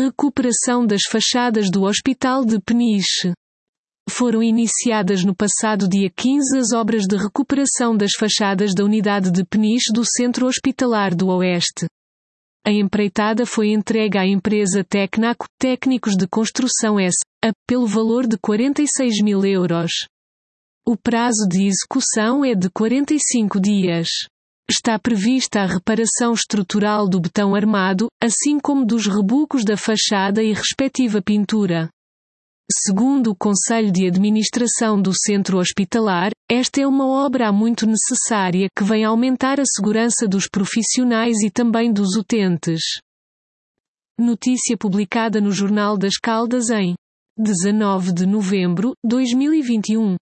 Recuperação das fachadas do Hospital de Peniche. Foram iniciadas no passado dia 15 as obras de recuperação das fachadas da unidade de Peniche do Centro Hospitalar do Oeste. A empreitada foi entregue à empresa Tecnaco, Técnicos de Construção S.A., pelo valor de 46 mil euros. O prazo de execução é de 45 dias. Está prevista a reparação estrutural do betão armado, assim como dos rebucos da fachada e respectiva pintura. Segundo o Conselho de Administração do Centro Hospitalar, esta é uma obra muito necessária que vem aumentar a segurança dos profissionais e também dos utentes. Notícia publicada no Jornal das Caldas em 19 de novembro de 2021.